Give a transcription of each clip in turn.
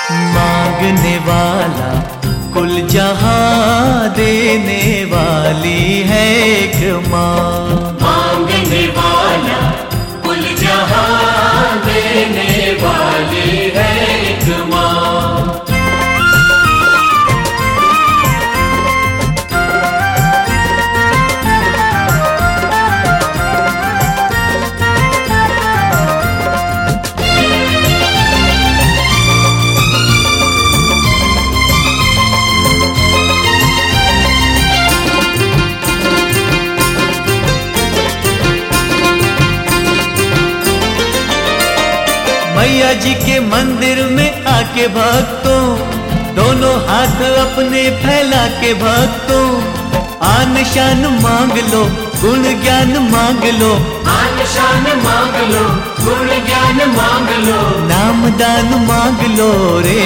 मांगने वाला कुल जहां देने वाली है एक माँ। मांगने वाला कुल जहां देने वाली है एक माँ। मैया जी के मंदिर में आके भक्तों, दोनों हाथ अपने फैला के भक्तों, आन शान मांग लो, गुण ज्ञान मांग लो, आन शान मांग लो, गुण ज्ञान मांग लो, नाम दान मांग लो रे।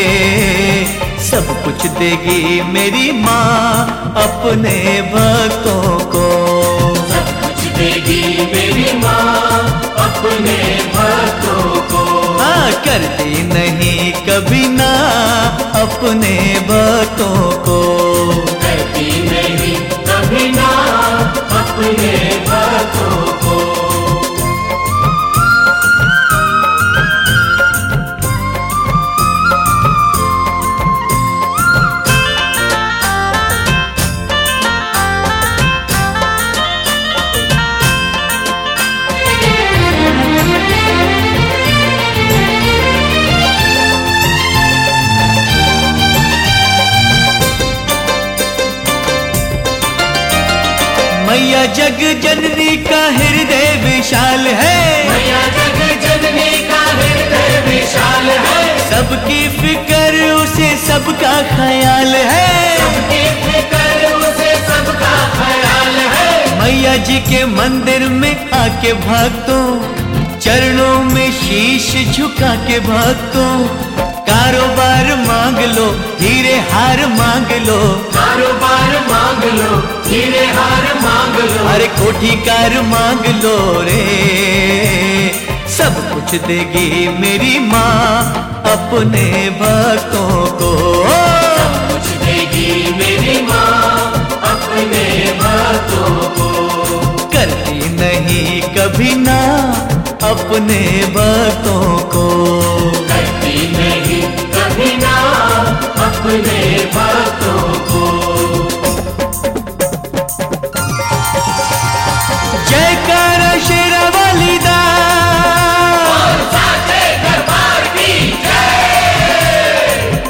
सब कुछ देगी मेरी माँ अपने भक्तों को। सब कुछ देगी मेरी माँ अपने भक्तों को। करती नहीं कभी ना अपने भक्तों को। करती नहीं कभी ना अपने भक्तों को। मैया जग जननी का हृदय विशाल है। मैया जग जननी का हृदय विशाल है। सबकी फिक्र उसे सबका ख्याल है। सबकी फिक्र उसे सबका ख्याल है। मैया जी के मंदिर में आके भक्तों, चरणों में शीश झुका के भक्तों, कारोबार मांग लो, हीरे हार मांग लो, कारोबार मांग लो, हीरे हार मांग लो, अरे कोठी कार मांग लो रे। सब कुछ देगी मेरी माँ अपने भक्तों को। सब कुछ देगी मेरी माँ अपने भक्तों को। करती नहीं कभी ना अपने भक्तों को। करती नहीं कभी ना अपने भक्तों को। जयकारा शेरा वाली दा, और साथे दरबार की जय।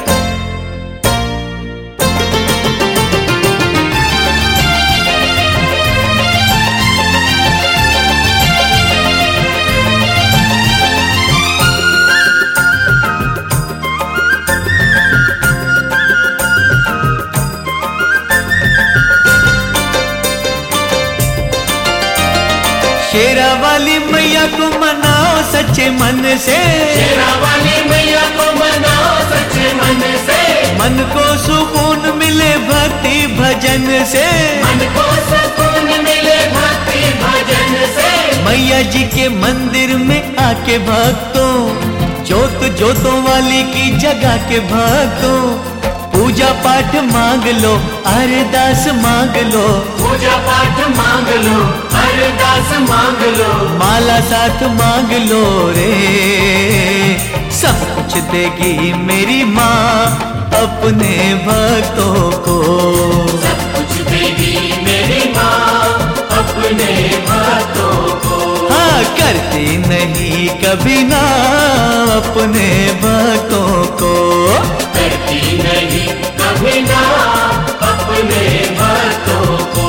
शेरा वाली मैया को मनाओ सच्चे मन से। शेरा वाली मैया को मनाओ सच्चे मन से। मन को सुकून मिले भक्ति भजन से। मन को सुकून मिले भक्ति भजन से। मैया जी के मंदिर में आके भक्तों, जोत जोतों वाली की जगह के भक्तों, पूजा पाठ मांग लो, अरदास मांग लो, पूजा पाठ मांग लो, अरदास मांग लो, माला साथ मांग लो रे। सब कुछ देगी मेरी माँ अपने भक्तों को। सब कुछ देगी मेरी माँ अपने भक्तों को। हाँ करती नहीं कभी ना अपने भक्तों को। करती नहीं कभी ना अपने भक्तों को।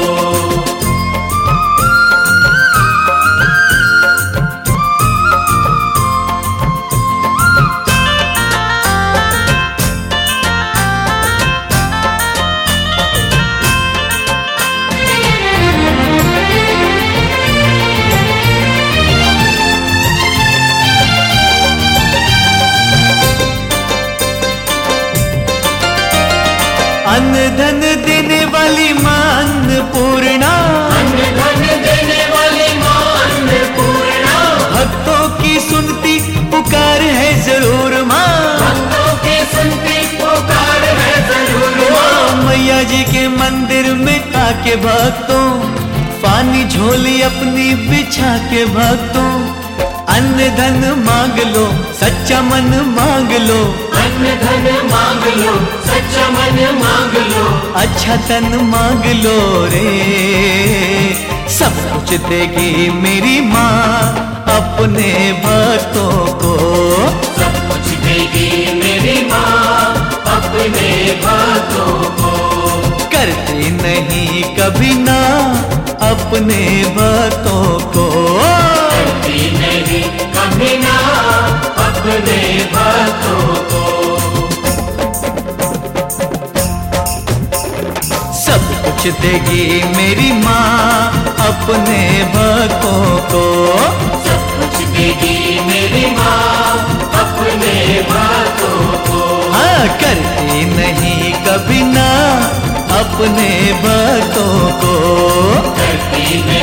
अन्न धन देने वाली माँ अन्नपूर्णा, अन्न धन देने वाली माँ अन्नपूर्णा, भक्तों की सुनती पुकार है जरूर माँ। भक्तों की के भक्तों, पानी झोली अपनी बिछा के भक्तों, अन्न धन मांग लो, सच्चा मन मांग लो, अन्न धन मांग लो, सच्चा मन मांग लो, अच्छा तन मांग लो रे। सब कुछ देगी मेरी माँ अपने भक्तों को, सब कुछ देगी मेरी माँ अपने भक्तों को। करती नहीं कभी ना अपने भक्तों को, करती नहीं कभी ना अपने भक्तों को। सब कुछ देगी मेरी माँ अपने भक्तों को, सब कुछ देगी मेरी माँ अपने भक्तों को। हाँ, करती नहीं कभी ना अपने भक्तों को, करती